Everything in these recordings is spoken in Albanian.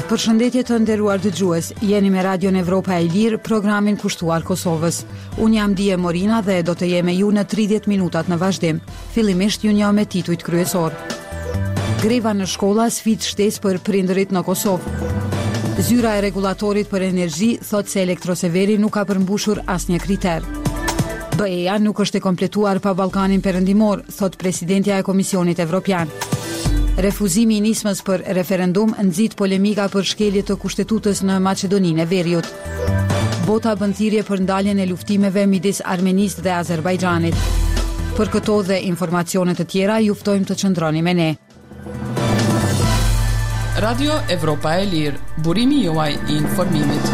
Përshëndetje të nderuar dëgjues, jeni me Radion Evropa e Lirë, programin kushtuar Kosovës. Unë jam Dije Morina dhe do të jem me ju në 30 minutat në vazhdim. Fillimisht ju njoh me titujt kryesor. Greva në shkolla sfidë shtesë për prindërit në Kosovë. Zyra e rregullatorit për energji thot se Elektroseveri nuk ka përmbushur asnjë kriter. BE-ja nuk është e kompletuar pa Ballkanin Perëndimor, thot presidentja e Komisionit Evropian. Refuzimi i nismës për referendum nxit polemika për shkelje të kushtetutës në Maqedoninë e Veriut. Bota bën thirrje për ndaljen e luftimeve midis Armenisë dhe Azerbajxhanit. Për këto dhe informacione të tjera ju ftojmë të qëndroni me ne. Radio Evropa e Lirë, burimi juaj i informimit.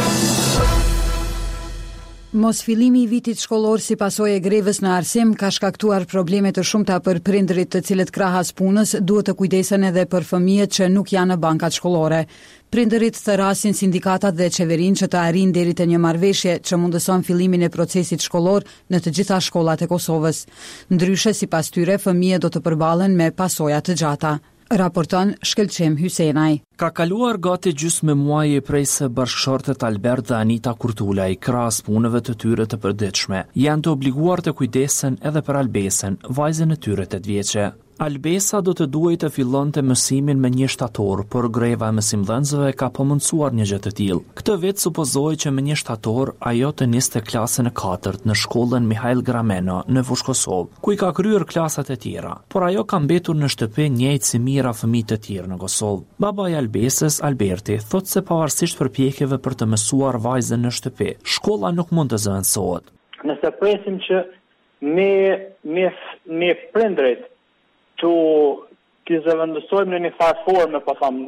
Mos fillimi i vitit shkollor si pasojë e grevës në arsim ka shkaktuar probleme të shumta për prindërit të cilët krahas punës duhet të kujdesen edhe për fëmijët që nuk janë në bankat shkollore. Prindërit therasin sindikatat dhe qeverinë që të arrijnë deri te një marrëveshje që mundëson fillimin e procesit shkollor në të gjitha shkollat e Kosovës. Ndryshe, sipas tyre, fëmijët do të përballen me pasoja të gjata. Raporton Shkëlqim Hysenaj. Ka kaluar gati gjysmë muaji prej se bashkëshortet Albert dhe Anita Kurtulaj, krahas punëve të tyre të përditshme, janë të obliguar të kujdesen edhe për Albesen, vajzën e tyre 8 vjeçe. Albesa do të duhej të fillonte mësimin me 1 shtator, por greva e mësimdhënësve ka pëmundësuar një gjë të tillë. Këtë vit supozohej që me 1 shtator ajo të niste klasën e 4 në shkollën Mihail Grameno në Fushë Kosovë, ku i ka kryer klasat e tjera. Por ajo ka mbetur në shtëpi njëjtë si mijëra fëmijë të tjerë në Kosovë. Baba i Albesës, Alberti, thotë se pavarësisht përpjekjeve për të mësuar vajzën në shtëpi, shkolla nuk mund të zëvendësohet. Nëse presim që me prindrit të zëvendësojmë në një farë forme,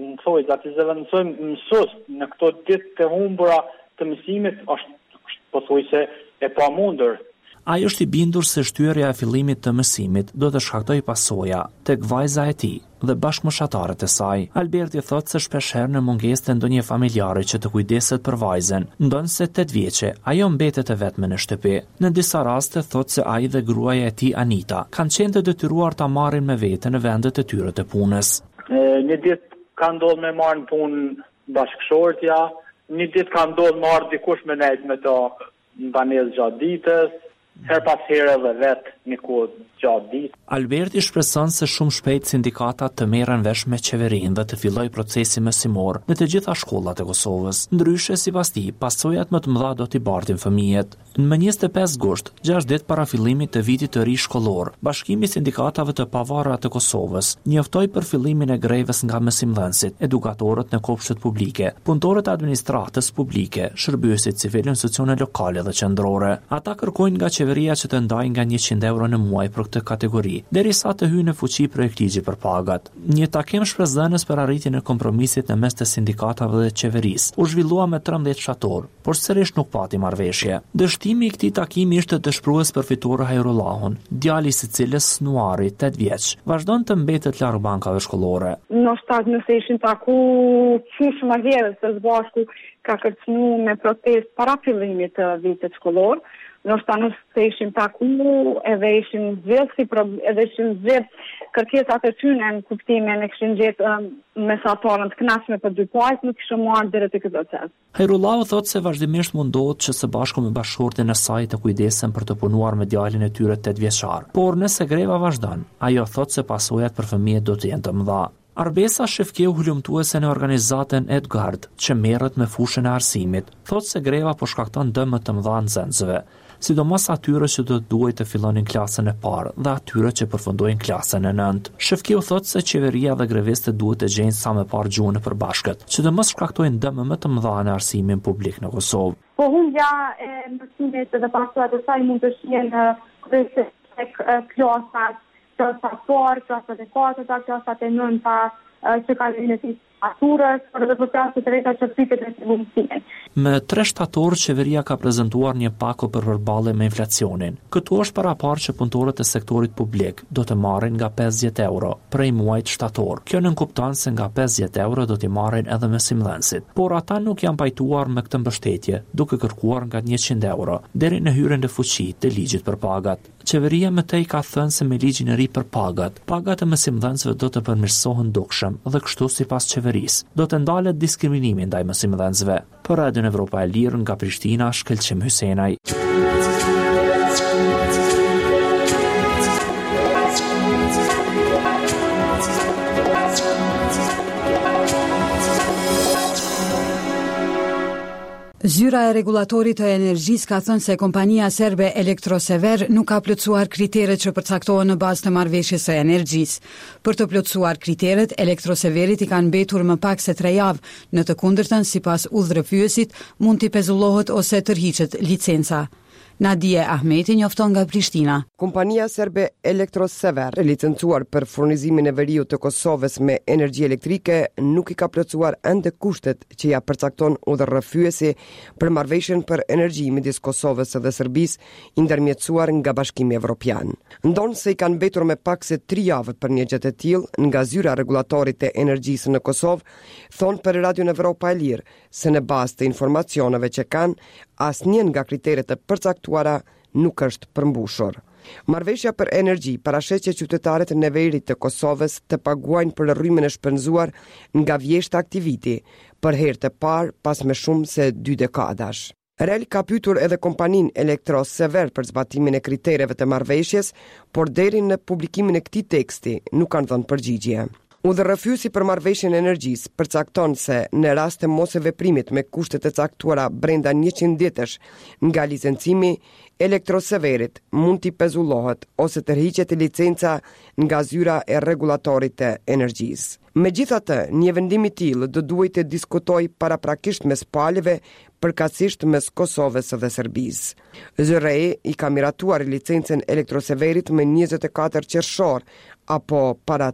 të zëvendësojmë mësues në këto ditë të humbura të mësimit, është pothuajse e pamundur. Ai është i bindur se shtyrja e fillimit të mësimit do të shkaktojë pasoja tek vajza e tij dhe bashkëmoshatarët e saj. Alberti thotë se shpeshherë në mungesë të ndonjë familjari që të kujdeset për vajzën, ndonse 8 vjeçe, ajo mbetet e vetme në shtëpi. Në disa raste thotë se ai dhe gruaja e tij Anita kanë qenë të detyruar ta marrin me vete në vendet e tyre të punës. Një ditë ka ndodhur me marrë në punë bashkëshortja, një ditë ka ndodhur marrë dikush me nejt me to në banesë gjatë ditës. Her pas here dhe vetë një kohë gjatë ditë. Alberti shpreson se shumë shpejt sindikatat të merren vesh me qeverinë dhe të fillojë procesi mësimor në të gjitha shkollat e Kosovës. Ndryshe, sipas tij, pasojat më të mëdha do t'i bartin fëmijët. Në 25 gusht, 6 ditë para fillimit të vitit të ri shkollor, Bashkimi i Sindikatave të Pavarura të Kosovës njoftoi për fillimin e grevës nga mësimdhënësit, edukatorët në kopshtet publike, punëtorët e administratës publike, shërbyesit civil në institucione lokale dhe qendrore. Ata kërkojnë nga qeveria që të ndajë nga 100 euro në muaj për këtë kategori, derisa të hyjë në fuqi projektligji për pagat. Një takim shpresdhënës për arritjen e kompromisit në mes të sindikatave dhe qeverisë u zhvillua me 13 shtator, por sërish nuk pati marrëveshje. Dështimi i këtij takimi ishte dëshpërues për fitore Hajrullahun, djali i së cilës Nuari, 8 vjeç, vazhdon të mbetet larg bankave shkollore. Nëse ishin taku qysh më herët së bashku ka kërcënuar me protestë para fillimit të vitit shkollor. Nëse ishim taku edhe ishim zgjedh kërkesat e tyre në kuptimin e kishin gjetë mesatarën të kënaqshme për 2 pajisë, nuk kishim marrë deri te ky proces. Hajrullahu thotë se vazhdimisht mundohet që së bashku me bashkëshortin e saj të kujdesen për të punuar me djalin e tyre 8 vjeçar. Por nëse greva vazhdon, ajo thotë se pasojat për fëmijët do të jenë të mëdha. Arbesa Shefkeu, hulumtuese në organizatën Edgard, që merret me fushën e arsimit, thotë se greva po shkakton dëme të mëdha nxënësve, sidomos atyre që do të duhet të fillonin klasën e parë dhe atyre që përfundojnë klasën e 9. Shefkeu thotë se qeveria dhe grevistët duhet të gjejnë sa më parë gjuhën e përbashkët, që të mos shkaktojnë dëme më të mëdha në arsimin publik në Kosovë. Po humbja e mësimit dhe pasojat e saj mund të shihen tek klasat parë, klasat e 4, klasat e 9 që ka në aturës, por edhe për klasat e treta që pritet me mësimin. Me 3 shtator, qeveria ka prezantuar një pako për përballje me inflacionin. Këtu është paraparë që punëtorët e sektorit publik do të marrin nga 50 euro prej muajit shtator. Kjo nënkupton se nga 50 euro do t'i marrin edhe mësimdhënësit, por ata nuk janë pajtuar me këtë mbështetje, duke kërkuar nga 100 euro deri në hyrjen në fuqi të ligjit për pagat. Qeveria më tej ka thënë se me ligjin e ri për pagat e mësimdhënësve do të përmirësohen dukshëm dhe kështu sipas qeverisë qeverisë. Do të ndalet diskriminimi ndaj mësimdhënësve. Për Radion Evropa e Lirë nga Prishtina, Shkëlqim Hysenaj. Zyra e Regulatorit të Energjisë ka thënë se kompania serbe Elektrosever nuk ka plotësuar kriteret që përcaktohen në bazë të marrëveshjes së energjisë. Për të plotësuar kriteret, Elektroseverit i kanë mbetur më pak se 3 javë, në të kundërtën, sipas udhërëfyesit, mund t'i pezullohet ose tërhiqet licenca. Nadije Ahmeti njofton nga Prishtina. Kompania serbe Elektrosever, licencuar për furnizimin e veriut të Kosovës me energji elektrike, nuk i ka plotësuar ende kushtet që ja përcakton udhërrëfyesi për marrëveshjen për energji midis Kosovës dhe Serbisë, i ndërmjetësuar nga Bashkimi Evropian. Ndonë se i kanë mbetur me pak se 3 javë për një gjë të tillë nga zyra regulatorit të energjisë në Kosovë, thonë për Radion Evropa e Lirë se në bazë të informacioneve që kanë, asnjë nga kriteret e përcaktuara nuk është përmbushur. Marrëveshja për energji parasheh që qytetarët e neverit të Kosovës të paguajnë për rrymë e shpenzuar nga vjeshta aktiviti, për herë të parë pas më shumë se 2 dekadash. REL ka pyetur edhe kompaninë Elektrosever për zbatimin e kritereve të marrëveshjes, por deri në publikimin e këtij teksti nuk kanë dhënë përgjigje. Udhërrëfyesi për marrëveshjen e energjisë përcakton se në rast të mos e veprimit me kushtet e caktuara brenda 100 ditësh nga licencimi, Elektroseverit mund t'i pezullohet ose tërhiqet licenca nga zyra e regulatorit të energjisë. Megjithatë, një vendim i tillë do duhet të diskutojë paraprakisht mes palëve, përkatësisht mes Kosovës dhe Serbisë. ZRE i ka miratuar licencën Elektroseverit me 24 qershor apo para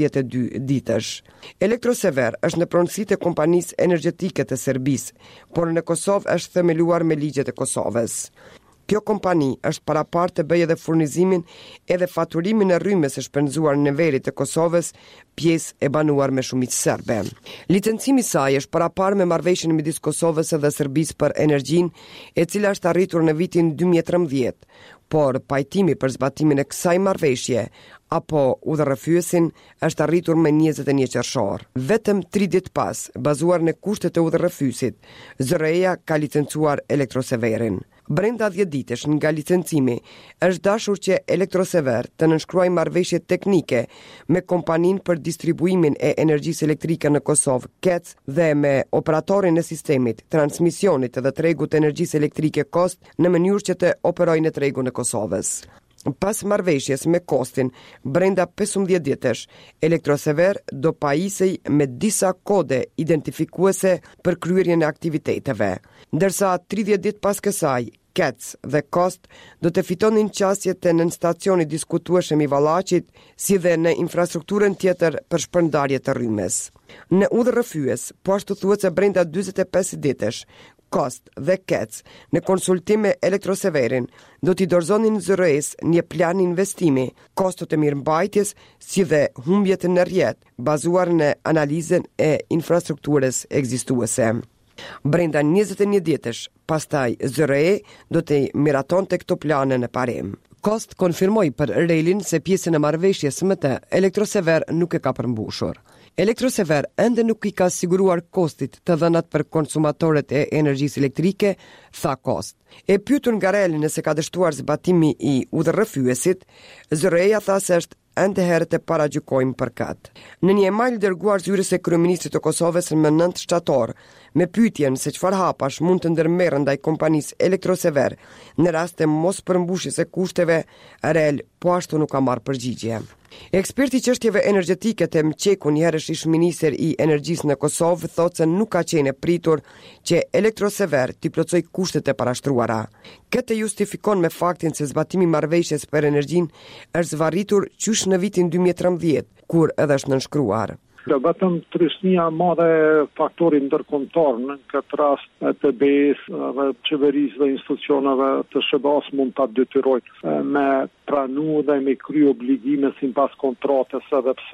82 ditësh. Elektrosever është në pronësitë e kompanisë energjetike të Serbisë, por në Kosovë është themeluar me ligjet e Kosovës. Kjo kompani është parapar të bëjë edhe furnizimin edhe faturimin e rrymës së shpenzuar në neverit të Kosovës, pjesë e banuar me shumicë serbe. Licencimi i saj është parapar me marrëveshjen midis Kosovës dhe Serbisë për energjinë, e cila është arritur në vitin 2013, por pajtimi për zbatimin e kësaj marrëveshje apo udhërrëfyesin është arritur me 21 qershor. Vetëm 3 ditë pas, bazuar në kushtet e udhërrëfyesit, ZRE-ja ka licencuar Elektroseverin. Brenda 10 ditësh nga licencimi, është dashur që Elektrosever të nënshkruajë marrëveshje teknike me kompaninë për distribuimin e energjisë elektrike në Kosovë, KEC, dhe me operatorin e sistemit, transmisionit dhe tregut të energjisë elektrike KOST në mënyrë që të operojë në tregun e Kosovës. Pas marrëveshjes me KOSTin, brenda 15 ditësh, Elektrosever do pajisej me disa kode identifikuese për kryerjen e aktiviteteve, ndërsa 30 ditë pas kësaj, KEC dhe KOST do të fitonin qasjet e nën stacionit diskutueshëm i Vallaqit, si dhe në infrastrukturën tjetër për shpërndarje të rrymës. Në udhërrëfyes, po ashtu thuhet se brenda 45 ditësh, KOST dhe KEC në konsultim me Elektroseverin do t'i dorëzonin ZRE-s një plan investimi, kostot e mirëmbajtjes si dhe humbjet në rrjet, bazuar në analizën e infrastrukturës ekzistuese. Brenda 21 ditësh, pastaj ZRE do të miratonte këto plane në parim. KOST konfirmoi për REL-in se pjesën e marrëveshjes me të Elektrosever nuk e ka përmbushur. Elektrosever ende nuk i ka siguruar kostit të dhënat për konsumatorët e energjisë elektrike, tha KOST. E pyetur nga REL nëse ka dështuar zbatimi i udhërrëfyesit, ZRE-ja tha se është ende herët e paragjykojmë për kat. Në një email dërguar zyrës së kryeministrit të Kosovës më 9 shtator, me pyetjen se çfarë hapash mund të ndërmerren ndaj kompanisë Elektrosever në rast të mos përmbushjes së kushteve, REL po ashtu nuk ka marrë përgjigje. Eksperti çështjeve energjetike të Mqeku, njëherësh ish ministër i energjisë në Kosovë, thotë se nuk ka qenë e pritur që Elektrosever t'i plotësoj kushtet e parashtruara. Këtë justifikon me faktin se zbatimi i marrëveshjes për energjinë është zvarritur qysh në vitin 2013, kur edhe është nënshkruar. Vetëm trishnia e madhe e faktorit ndërkombëtar në këtë rast të BE-s dhe qeverisë dhe institucioneve të SHBA-s mund ta detyrojë me pranu dhe me kry obligime sipas kontratës, edhe pse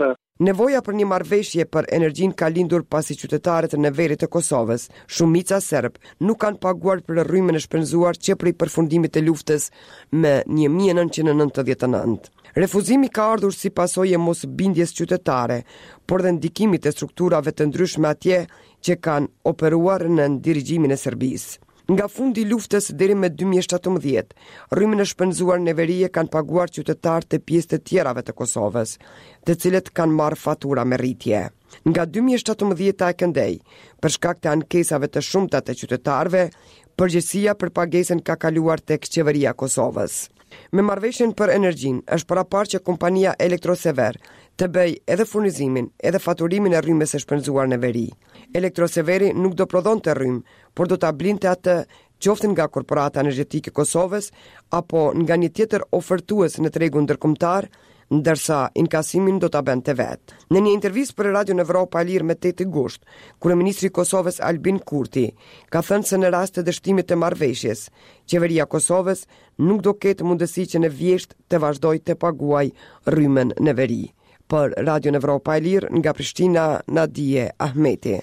Nevoja për një marrëveshje për energjinë ka lindur pasi qytetarët në verit të Kosovës, shumica serb, nuk kanë paguar për rrymën e shpenzuar që prej përfundimit të luftës me 1999. Refuzimi ka ardhur si pasojë e mosbindjes qytetare, por dhe ndikimit e strukturave të ndryshme atje që kanë operuar në dirigjimin e Serbisë. Nga fundi luftës deri me 2017, rrymën e shpenzuar në veri kanë paguar qytetarë të pjesë të tjerave të Kosovës, të cilët kanë marrë fatura me rritje. Nga 2017 e këndej, për shkak të ankesave të shumta të qytetarëve, përgjegjësia për pagesën ka kaluar tek qeveria e Kosovës. Me marrëveshjen për energjinë, është paraqartë që kompania Elektrosever të bëj edhe furnizimin, edhe faturimin e rrymës së shpenzuar në veri. Elektroseveri nuk do prodhonte rrymë, por do ta blinte atë qoftë nga Korporata Energjetike e Kosovës apo nga një tjetër ofertues në tregun ndërkombëtar, ndërsa inkasimin do ta bënte vetë. Në një intervistë për Radio Evropa e Lirë me 8 gusht, kryeministri i Kosovës Albin Kurti ka thënë se në rast të dështimit të marrëveshjes, qeveria e Kosovës nuk do ketë mundësi që në vjesht të vazhdojë të paguaj rrymën në veri. Për Radio Evropa e Lirë nga Prishtina, Nadije Ahmeti.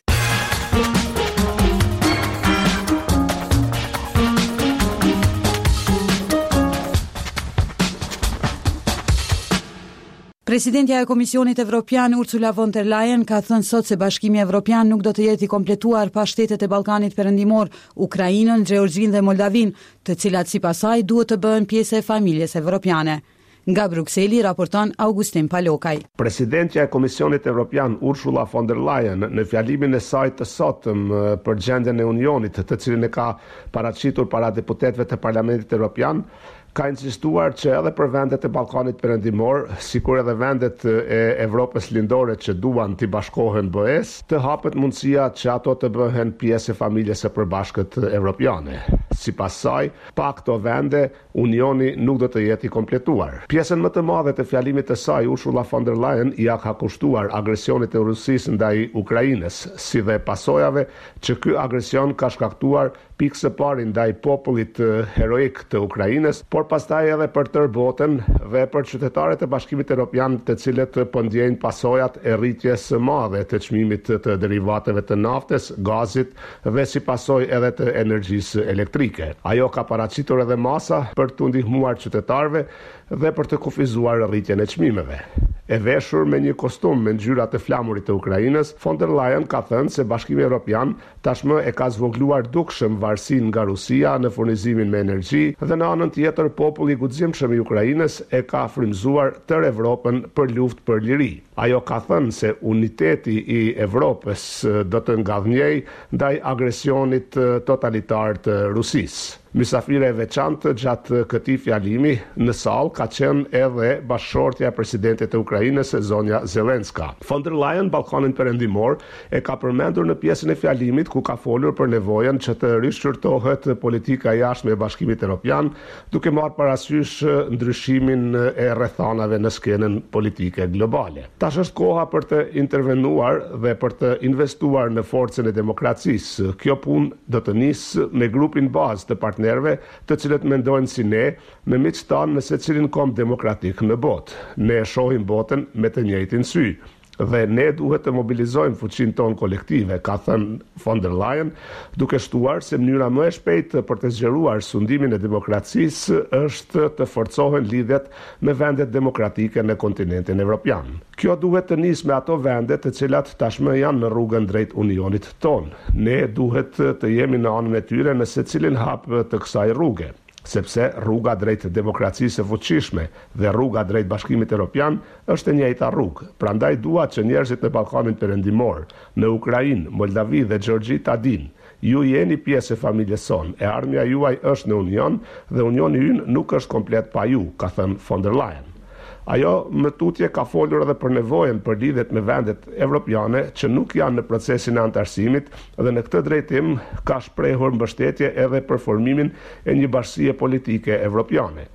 Presidentja e Komisionit Evropian Ursula von der Leyen ka thënë sot se Bashkimi Evropian nuk do të jetë i kompletuar pa shtetet e Ballkanit Perëndimor, Ukrainën, Gjeorgjinë dhe Moldavinë, të cilat sipas saj duhet të bëhen pjesë e familjes evropiane. Nga Brukseli raporton Augustin Palokaj. Presidentja e Komisionit Evropian Ursula von der Leyen në fjalimin e saj të sotëm për gjendjen e Unionit, të cilin e ka paraqitur para deputetëve të Parlamentit Evropian, ka insistuar që edhe për vendet e Ballkanit Perëndimor, sikur edhe vendet e Evropës lindore që duan të bashkohen BE-s, të hapet mundësia që ato të bëhen pjesë e familjes së përbashkët evropiane. Sipas saj, pa këto vende, Unioni nuk do të jetë i kompletuar. Pjesën më të madhe të fjalimit të saj, Ursula von der Leyen ja ka kushtuar agresionit e Rusisë ndaj Ukrainës, si dhe pasojave që ky agresion ka shkaktuar pikë së pari ndaj popullit heroik të Ukrainës, por pastaj edhe për tërë botën dhe për qytetarët e Bashkimit Evropian, të cilët po ndjejnë pasojat e rritjes së madhe të çmimit të derivateve të naftës, gazit dhe si pasojë edhe të energjisë elektrike. Ajo ka paraqitur edhe masa për të ndihmuar qytetarëve dhe për të kufizuar rritjen e çmimeve. E veshur me një kostum me ngjyra të flamurit të Ukrainës, von der Leyen ka thënë se Bashkimi Evropian tashmë e ka zvogluar dukshëm varësinë nga Rusia në furnizimin me energji dhe në anën tjetër populli i guximshëm i Ukrainës e ka frymzuar tërë Evropën për luftë për liri. Ajo ka thënë se uniteti i Evropës do të ngadhnjej ndaj agresionit totalitar të Rusisë. Mysafire e veçantë gjatë këtij fjalimi në sallë ka qenë edhe bashkëshortja e presidentit të Ukrainës, Zonja Zelenska. Von der Leyen Ballkanin Perëndimor e ka përmendur në pjesën e fjalimit ku ka folur për nevojën që të rishqyrtohet politika jashtme e Bashkimit Evropian, duke marrë parasysh ndryshimin e rrethanave në skenën politike globale. Tash është koha për të intervenuar dhe për të investuar në forcën e demokracisë. Kjo punë do të nisë me grupin bazë të partnerëve të cilët mendojnë si ne, me miqtan në secilin kom demokratik në botë. Ne shohim botën me të njëjtin sy dhe ne duhet të mobilizojmë fuqinë tonë kolektive, ka thënë von der Leyen, duke shtuar se mënyra më e shpejtë për të zgjeruar sundimin e demokracisë është të forcohen lidhjet me vendet demokratike në kontinentin evropian. Kjo duhet të nisë me ato vende të cilat tashmë janë në rrugën drejt unionit tonë. Ne duhet të jemi në anën e tyre në secilin hap të kësaj rruge, sepse rruga drejt demokracisë së fuqishme dhe rruga drejt Bashkimit Evropian është e njëjta rrugë. Prandaj dua që njerëzit në Ballkanin Perëndimor, në Ukrainë, Moldavi dhe Gjeorgji ta dinë, ju jeni pjesë e familjes sonë, e ardhmja juaj është në Union dhe Unioni ynë nuk është komplet pa ju, ka thënë von der Leyen. Ajo më tutje ka folur edhe për nevojën për lidhjet me vendet evropiane që nuk janë në procesin e antarësimit dhe në këtë drejtim ka shprehur mbështetje edhe për formimin e një bashkie politike evropiane.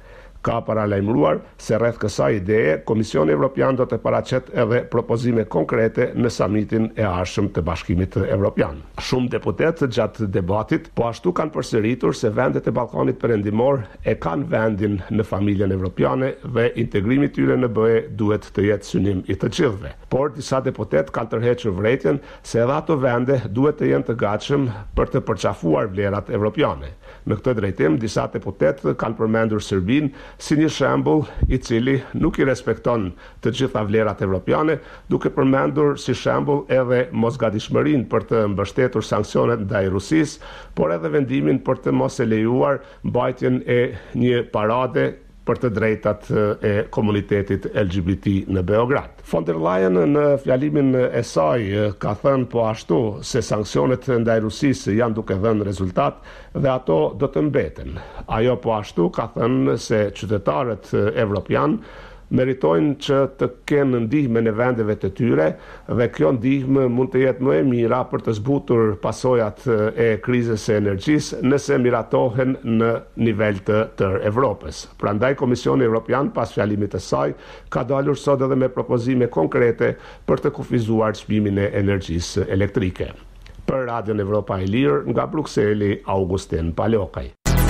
Ka paralajmëruar se rreth kësaj ideje, Komisioni Evropian do të paraqet edhe propozime konkrete në samitin e ardhshëm të Bashkimit Evropian. Shumë deputetë gjatë debatit po ashtu kanë përsëritur se vendet e Ballkanit Perëndimor e kanë vendin në familjen evropiane dhe integrimi i tyre në BE duhet të jetë synim i të gjithëve. Por disa deputetë kanë tërhequr vërejtjen se edhe ato vende duhet të jenë të gatshëm për të përqafuar vlerat evropiane. Në këtë drejtim, disa deputetë kanë përmendur Serbinë si një shembull i cili nuk i respekton të gjitha vlerat evropiane, duke përmendur si shembull edhe mosgatishmërinë për të mbështetur sanksionet ndaj Rusisë, por edhe vendimin për të mos e lejuar mbajtjen e një parade për të drejtat e komunitetit LGBT në Beograd. Von der Leyen në fjalimin e saj ka thënë po ashtu se sanksionet ndaj Rusisë janë duke dhënë rezultat dhe ato do të mbeten. Ajo po ashtu ka thënë se qytetarët evropian meritojnë që të kenë ndihme në vendeve të tyre dhe kjo ndihmë mund të jetë më e mira për të zbutur pasojat e krizës së energjisë nëse miratohen në nivel të tërë Evropës. Prandaj Komisioni Evropian pas fjalimit të saj ka dalur sot edhe me propozime konkrete për të kufizuar çmimin e energjisë elektrike. Për Radion Evropa e Lirë nga Brukseli, Augustin Palokaj.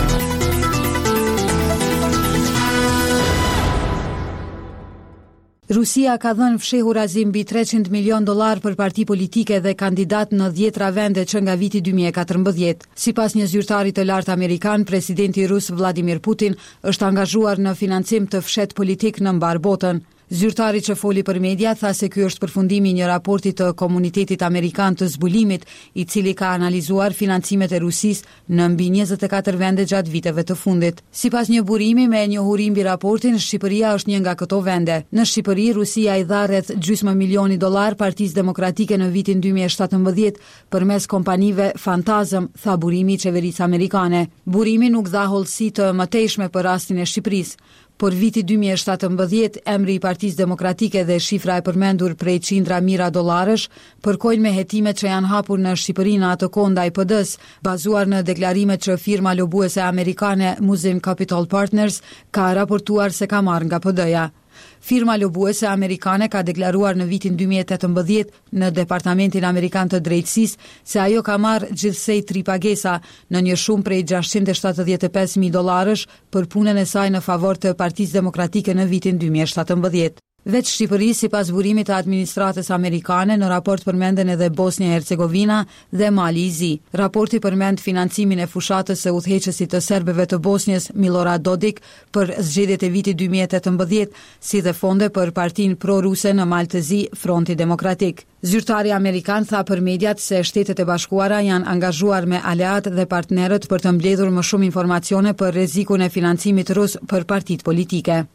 Rusia ka dhënë fshehurazi mbi $300 milion për parti politike dhe kandidat në 10 vende që nga viti 2014. Sipas një zyrtari të lartë amerikan, presidenti rus Vladimir Putin është angazhuar në financim të fshet politik në mbar botën. Zyrtari që foli për media tha se ky është përfundimi i një raporti të komunitetit amerikan të zbulimit, i cili ka analizuar financimet e Rusisë në mbi 24 vende gjatë viteve të fundit. Sipas një burimi me njohuri mbi raportin, Shqipëria është një nga këto vende. Në Shqipëri, Rusia i dha rreth $500,000 Partisë Demokratike në vitin 2017 përmes kompanive fantazëm, tha burimi i qeverisë amerikane. Burimi nuk dha hollësi të mëtejshme për rastin e Shqipërisë. Por viti 2017, emri i Partisë Demokratike dhe shifra e përmendur prej $100 mijë përkojnë me hetimet që janë hapur në Shqipëri në atë kohë ndaj PD-s, bazuar në deklarimet që firma lobuese amerikane Musim Capital Partners ka raportuar se ka marrë nga PD-ja. Firma lobuese amerikane ka deklaruar në vitin 2018 në Departamentin Amerikan të Drejtësisë se ajo ka marrë gjithsej 3 pagesa në një shumë prej $675,000 për punën e saj në favor të Partisë Demokratike në vitin 2017. Veç Shqipëri, sipas burimit të administratës amerikane, në raport përmenden edhe Bosnia-Hercegovina dhe Mali i Zi. Raporti përmend financimin e fushatës së udhëheqësit të serbëve të Bosnjës, Milorad Dodik, për zgjedhjet e vitit 2018, si dhe fonde për partinë pro-ruse në Mal të Zi, Fronti Demokratik. Zyrtari amerikan tha për mediat se Shtetet e Bashkuara janë angazhuar me aleat dhe partnerët për të mbledhur më shumë informacione për rrezikun e financimit rus për partitë politike.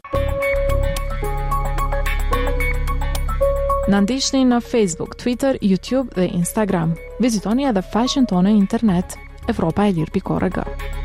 Na ndiqni në Facebook, Twitter, YouTube dhe Instagram. Vizitoni edhe faqen tonë në internet evropaelir.org.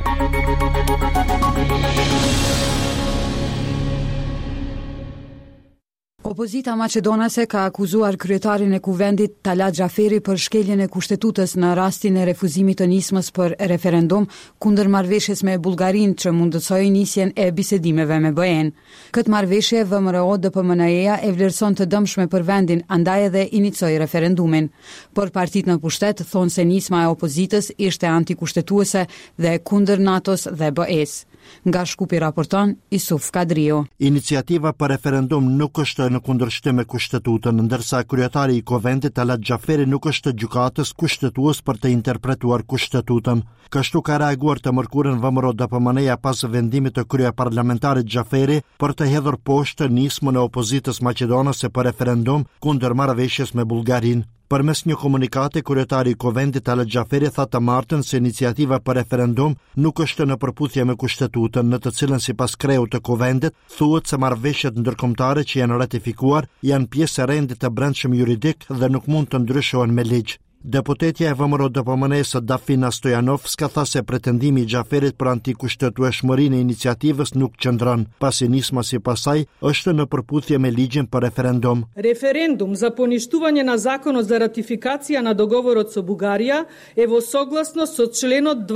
Opozita maqedonase ka akuzuar kryetarin e kuvendit Talat Xhaferi për shkeljen e kushtetutës në rastin e refuzimit të nismës për referendum kundër marrëveshjes me Bullgarinë që mundësoi nisjen e bisedimeve me BE-n. Këtë marrëveshje VMRO-DPMNE-ja e vlerëson të dëmshme për vendin, andaj edhe inicoi referendumin. Por partitë në pushtet thonë se nisma e opozitës ishte antikushtetuese dhe kundër NATO-s dhe BE-s. Nga Shkupi raporton Isuf Kadriu. Iniciativa për referendum nuk është në kundërshtim me kushtetutën, ndërsa kryetari i kuvendit Talat Xhaferi nuk është gjykatës kushtetues për të interpretuar kushtetutën. Kështu ka reaguar të mërkurën VMRO-DPMNE-ja pas vendimit të kryeparlamentarit Xhaferi për të hedhur poshtë nismën e opozitës maqedonase për referendum kundër marrëveshjes me Bullgarinë. Përmes një komunikati, kryetari i kuvendit Talat Xhaferi tha të martën se iniciativa për referendum nuk është në përputhje me kushtetutën, në të cilën sipas kreut të kuvendit thuhet se marrëveshjet ndërkombëtare që janë ratifikuar janë pjesë e rendit të brendshëm juridik dhe nuk mund të ndryshohen me ligj. Deputetja e VMRO-DPMN-së Dafina Stojanovska tha se pretendimi i Xhaferit për antikushtetueshmërinë e iniciativës nuk qëndron, pasi nisma sipas saj është në përputhje me ligjin për referendum. Referendum za poništuvanje na zakonot za ratifikacija na dogovorot со Bugarija evo soglasno со členot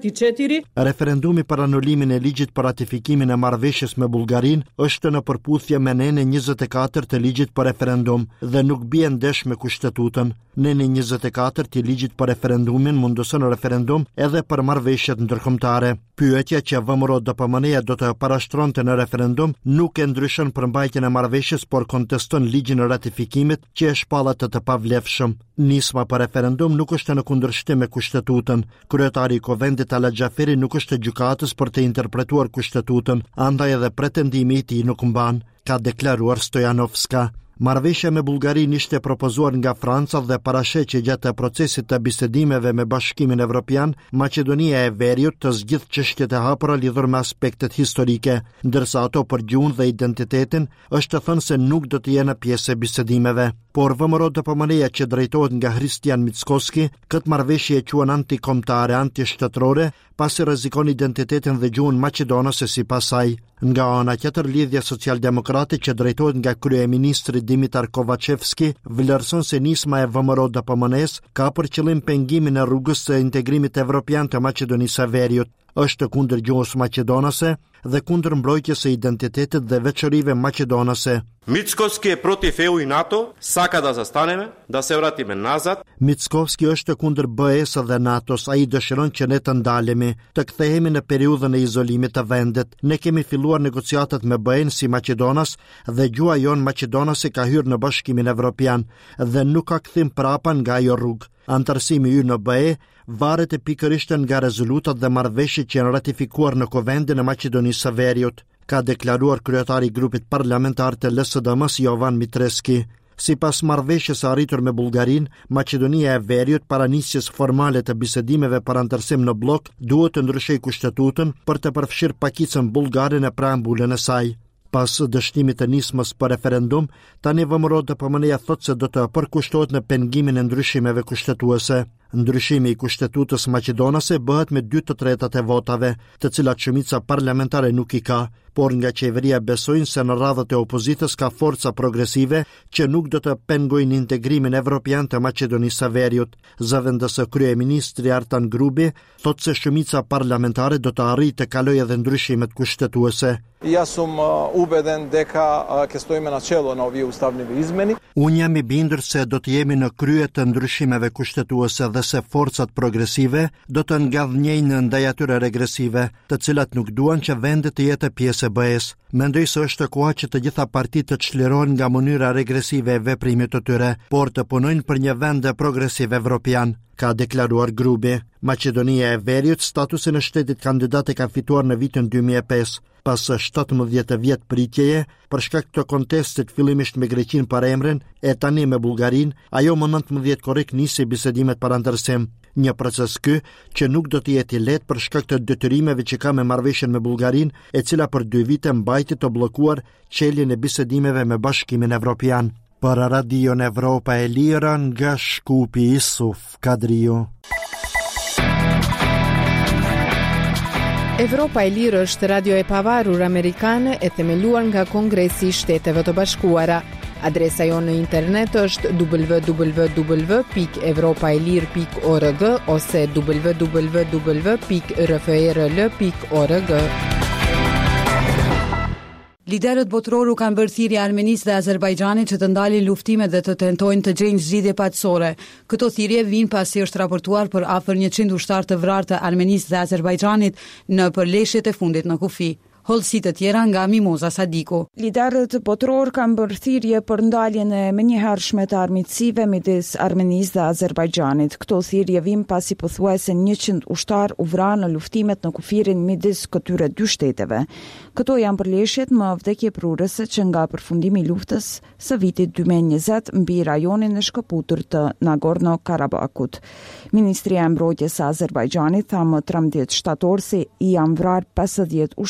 24. Referendumi për anulimin e ligjit për ratifikimin e marrëveshjes me Bullgarinë është në përputhje me nene 24 të ligjit për referendum dhe nuk bie ndesh me kushtetutën. Nene 24 të ligjit për referendumin mundoson referendum edhe për marrëveshjet ndërkombëtare. Pyetja që VMRO-DPMN-ja do të parashtronte në referendum nuk e ndryshon përmbajtjen e marrëveshjes, por konteston ligjin e ratifikimit që e shpallat të pavlefshëm. Nisma për referendum nuk është në kundërshtim me kushtetutën. Kryetari i Kovendit Ala Xhaferi nuk është te gjykatës për të interpretuar kushtetutën, andaj edhe pretendimi i tij nuk mban, ka deklaruar Stojanovska. Marrëveshja me Bullgarinë ishte propozuar nga Franca dhe parasheh që gjatë procesit të bisedimeve me Bashkimin Evropian, Maqedonia e Veriut të zgjidhë çështjet e hapura lidhur me aspektet historike, ndërsa ato për gjuhën dhe identitetin është thënë se nuk do të jenë pjesë e bisedimeve. Por VMRO-DPMN-ja që drejtohet nga Hristijan Mickoski, këtë marrëveshje e quan antikombëtare, antishtëtrore, pasi rrezikon identitetin dhe gjuhën maqedonase sipas saj. Nga ana tjetër, Lidhja Socialdemokrate që drejtohet nga kryeministri Dimitar Kovacevski vlerëson se nisma e VMRO-DPMN-s ka për qëllim pengimin e rrugës së integrimit evropian të Maqedonisë së Veriut. Është kundër gjuhës maqedonase dhe kundër mbrojtjes së identitetit dhe veçorive maqedonase. Mickoski je protiv EU i NATO, saka da zastaneme, da se vratime nazad. Mickoski është kundër BE-s dhe NATO-s, ai dëshiron që ne të ndalemi, të kthehemi në periudhën e izolimit të vendit. Ne kemi filluar negociatat me BE-n si Maqedonas dhe gjuha jon maqedonase ka hyrë në Bashkimin Evropian dhe nuk ka kthim prapa nga ajo rrugë. Antarësimi ynë në BE varet pikërisht nga rezolutat dhe marrëveshjet që janë ratifikuar në Kovendin e Maqedonisë së Veriut, ka deklaruar kryetari i grupit parlamentar të LSDM-s Jovan Mitreski. Sipas marrëveshjes së arritur me Bullgarinë, Maqedonia e Veriut para nisjes formale të bisedimeve për antarësim në blok duhet të ndryshojë kushtetutën për të përfshirë pakicën bullgare në preambulën e saj. Pas dështimit të nismës për referendum, tani VMRO-DPMN-ja thotë se do të përkushtohet në pengimin e ndryshimeve kushtetuese. Ndryshimi i kushtetutës maqedonase bëhet me 2/3 e votave, të cilat shumica parlamentare nuk i ka, por nga qeveria besojnë se në radhët e opozitës ka forca progresive që nuk do të pengojnë integrimin evropian të Maqedonisë së Veriut. Zëvendësë kryeministri Artan Grubi thotë se shumica parlamentare do të arrijë të kalojë edhe ndryshimet kushtetuese. Ja sam ubeden дека ќе стоиме на чело на овие уставни измени. Unë jam i bindur se do të jemi në krye të ndryshimeve kushtetuese dhe se forcat progresive do të ngadhnjejnë ndaj atyre regresive, të cilat nuk duan që vendi të jetë pjesë e BE-s. Mendoj se është koha që të gjitha partitë të çlirohen nga mënyra regresive e veprimit të tyre, por të punojnë për një vend progresiv evropian, ka deklaruar Grubi. Maqedonia e Veriut statusin e shtetit kandidat e ka fituar në vitin 2005. Pas 17 vjet pritjeje, për shkak të kontestit fillimisht me Greqinë për emrin e tani me Bullgarinë, ajo më 19 korrik nisi bisedimet për antarësim. Një proces ky që nuk do të jetë i lehtë për shkak të detyrimeve që ka me marrëveshjen me Bullgarinë, e cila për 2 vite mbajti të bllokuar çeljen e bisedimeve me Bashkimin Evropian. Për Radion Evropa e Lira nga Shkupi Isuf Kadriu. Evropa e Lirë është radio e pavarur amerikane e themeluar nga Kongresi i Shteteve të Bashkuara. Adresa jonë në internet është www.evropaelir.org ose www.rfrl.org. Liderët botëror kanë bërë thirrje Armenisë dhe Azerbajxhanit që të ndalin luftimet dhe të tentojnë të gjejnë zgjidhje paqësore. Këto thirrje vijnë pasi është raportuar për afër 100 ushtarë të vrarë të Armenisë dhe Azerbajxhanit në përleshjet e fundit në kufi. Hollësi të tjera nga Mimoza Sadiku. Liderët botëror kanë bërë thirrje për ndaljen e menjëhershme të armiqësive midis Armenisë dhe Azerbajxhanit. Këto thirrje vijnë pasi pothuajse 100 ushtarë u vranë në luftimet në kufirin midis këtyre dy shteteve. Këto janë përleshjet më vdekjeprurëse që nga përfundimi i luftës së vitit 2020 mbi rajonin e shkëputur të Nagorno-Karabakut. Ministria e Mbrojtjes së Azerbajxhanit tha më 13 shtator se i janë vrarë 50 ushtarë.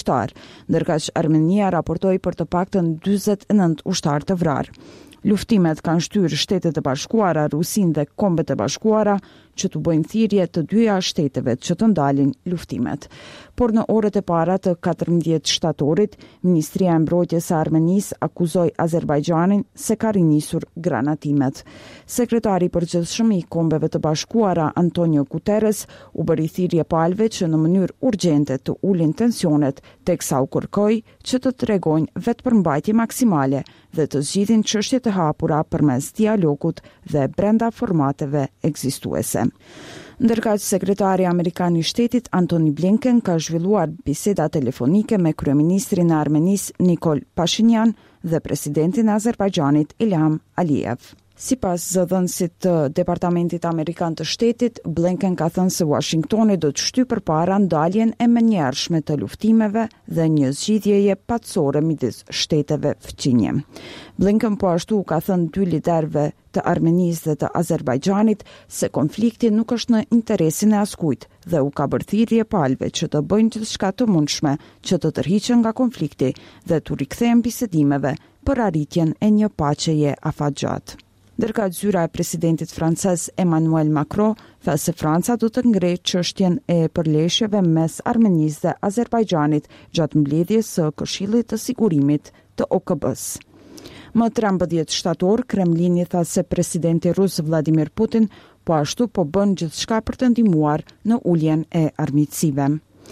ndërkaq Armenia raportoi për të paktën 49 ushtar të vrarë. Luftimet kanë shtyrë Shtetet e Bashkuara, Rusinë dhe Kombet e Bashkuara që të bëjnë thirrje të dyja shteteve që të ndalin luftimet. Por në orët e para të 14 shtatorit, Ministria e Mbrojtjes së Armenisë akuzoi Azerbajxhanin se ka rinisur granatimet. Sekretari i përgjithshëm i Kombeve të Bashkuara, Antonio Guterres, u bëri thirrje palëve që në mënyrë urgjente të ulin tensionet, teksa u kërkoi që të tregojnë vetëpërmbajtje maksimale dhe të zgjidhin çështjet e hapura përmes dialogut dhe brenda formateve ekzistuese. Ndërkaq sekretari amerikan i shtetit Antony Blinken ka zhvilluar biseda telefonike me kryeministrin e Armenisë Nikol Pashinyan dhe presidentin e Azerbajxhanit Ilham Aliyev. Sipas zëdhënësit të Departamentit Amerikan të Shtetit, Blinken ka thënë se Washingtoni do të shtyjë përpara ndaljen e menjëhershme të luftimeve dhe një zgjidhjeje patësore midis shteteve fëqinje. Blinken po ashtu ka thënë dy liderëve të Armenisë dhe të Azerbajxhanit se konflikti nuk është në interesin e askujt dhe u ka bërë thirrje palëve që të bëjnë gjithçka të mundshme që të tërhiqen nga konflikti dhe të rikthehen bisedimeve për arritjen e një paqeje afatgjatë. Ndërkaq zyra e presidentit francez Emmanuel Macron tha se Franca do të ngrej çështjen e përleshjeve mes Armenisë dhe Azerbajxhanit gjatë mbledhjes së Këshillit të Sigurimit të OKB-s. Më 13 shtator, Kremlini tha se presidenti rus Vladimir Putin po ashtu po bën gjithçka për të ndihmuar në uljen e armiqësive.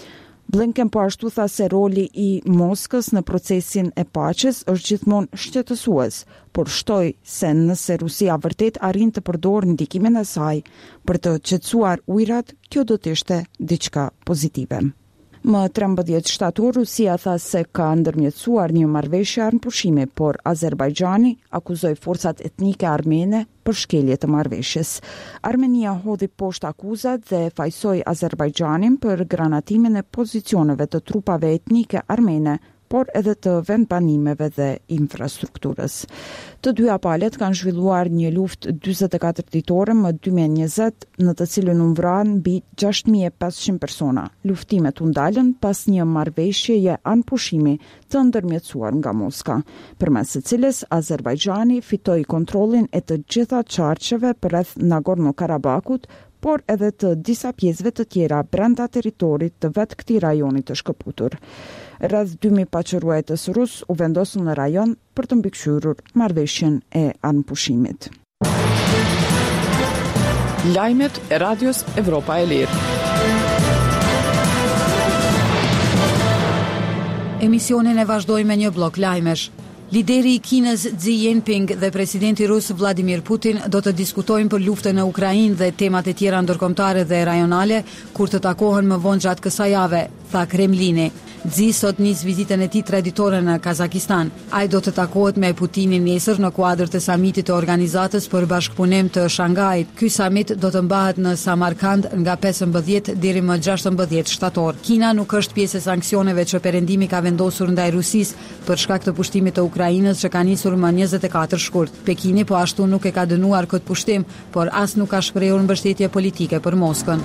Blinken po ashtu tha se roli i Moskës në procesin e paqes është gjithmonë shqetësues, por shtoi se nëse Rusia vërtet arrin të përdorë ndikimin e saj për të qetësuar ujërat, kjo do të ishte diçka pozitive. Më 13 shtator, Rusia tha se ka ndërmjetësuar një marrëveshje armëpushimi, por Azerbajxhani akuzoi forcat etnike armene për shkelje të marrëveshjes. Armenia hodhi poshtë akuzat dhe fajsoi Azerbajxhanin për granatimin e pozicioneve të trupave etnike armene, por edhe të vendbanimeve dhe infrastrukturës. Të dyja palët kanë zhvilluar një luftë 44 ditore më 2020, në të cilën u vranë mbi 6500 persona. Luftimet u ndalën pas një marrëveshjeje anëpushimi të ndërmjetësuar nga Moska, përmes së cilës Azerbajxhani fitoi kontrollin e të gjitha qarqeve përreth Nagorno-Karabakut, por edhe të disa pjesëve të tjera brenda territorit të vetë këtij rajoni të shkëputur. Rreth 2000 paqërues rus u vendosën në rajon për të mbikëqyrur marrëveshjen e anëpushimit. Lajmet e Radios Evropa e Lirë. Emisionin e vazhdoj me një blok lajmesh. Lideri i Kinës Xi Jinping dhe presidenti rus Vladimir Putin do të diskutojnë për luftën në Ukrainë dhe temat e tjera ndërkombëtare dhe rajonale kur të takohen më vonë gjatë kësaj jave, tha Kremlini. Xi sot nis vizitën e tij traditore në Kazakistan. Ai do të takohet me Putinin nesër në kuadër të samitit të Organizatës për Bashkëpunim të Shangajit. Ky samit do të mbahet në Samarkand nga 15 deri më 16 shtator. Kina nuk është pjesë e sanksioneve që Perëndimi ka vendosur ndaj Rusisë për shkak të pushtimit të Ukrainës që ka nisur më 24 shkurt. Pekini po ashtu nuk e ka dënuar këtë pushtim, por as nuk ka shprehur mbështetje politike për Moskën.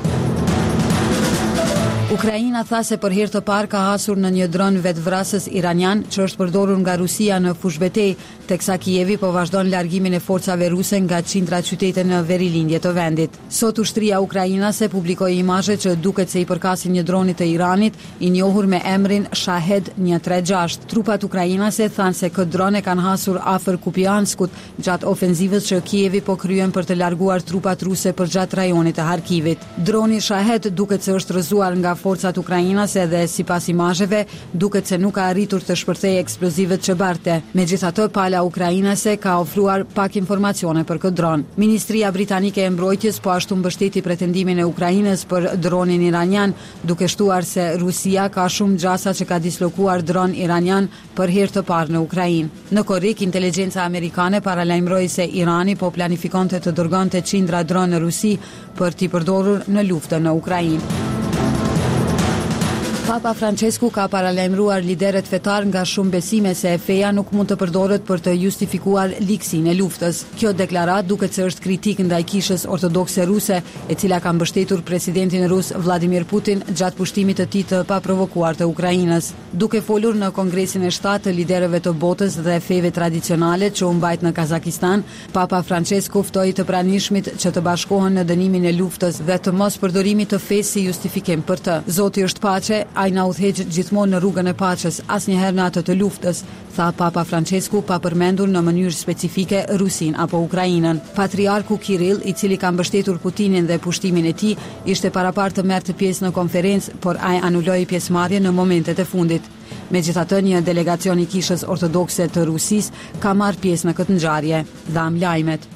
Ukraina tha se për herë të parë ka hasur në një dron vetvrasës iranian që është përdorur nga Rusia në fushbetej, teksa Kijevi po vazhdon largimin e forcave ruse nga qindra qytete në verilindje të vendit. Sot ushtria ukrainase publikoi imazhe që duket se i përkasin një droni të Iranit i njohur me emrin Shahed 136. Trupat ukrainase thanë se këtë dron e kanë hasur afër Kupianskut gjatë ofenzivës që Kijevi po kryen për të larguar trupat ruse përgjatë rajonit të Harkivit. Droni Shahed duket se është rrëzuar nga forcat ukrainase dhe sipas imazheve duket se nuk ka arritur të shpërthejë eksplozivet që barte. Megjithatë, pala ukrainase ka ofruar pak informacione për këtë dron. Ministria britanike e mbrojtjes po ashtu mbështeti pretendimin e Ukrainës për dronin iranian, duke shtuar se Rusia ka shumë gjasa që ka dislokuar dron iranian për herë të parë në Ukrainë. Në korrik, inteligjenca amerikane paralajmëroi se Irani po planifikonte të dërgonte qindra dron në Rusi për t'i përdorur në luftën në Ukrainë. Papa Francesku ka paralajmëruar liderët fetar nga shumë besime se feja nuk mund të përdoret për të justifikuar ligësinë e luftës. Kjo deklaratë duket se është kritik ndaj kishës ortodokse ruse, e cila ka mbështetur presidentin rus Vladimir Putin gjatë pushtimit të tij të paprovokuar të Ukrainës. Duke folur në Kongresin e 7 të liderëve të botës dhe feve tradicionale që u mbajt në Kazakistan, Papa Francesku ftoi të pranishmit që të bashkohen në dënimin e luftës dhe të mos përdorimit të fesë si justifikim për të. Zoti është paqe, ai na udhëheq gjithmonë në rrugën e paqes, asnjëherë në atë të luftës, tha Papa Francesku pa përmendur në mënyrë specifike Rusin apo Ukrainën. Patriarku Kirill, i cili ka mbështetur Putinin dhe pushtimin e tij, ishte parapar të merrte pjesë në konferencë, por ai anuloi pjesëmarrjen në momentet e fundit. Megjithatë, një delegacion i kishës ortodokse të Rusisë ka marrë pjesë në këtë ngjarje. Dham lajmet.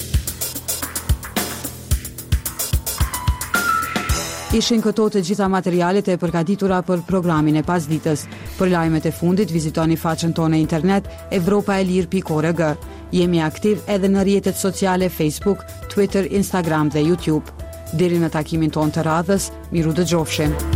Ishin këto të gjitha materialet e përgatitura për programin e pasditës. Për lajmet e fundit, vizitoni faqen tonë internet evropaelir.org. Jemi aktiv edhe në rrjetet sociale Facebook, Twitter, Instagram dhe YouTube. Deri në takimin tonë të radhës, miru dëgjofshim.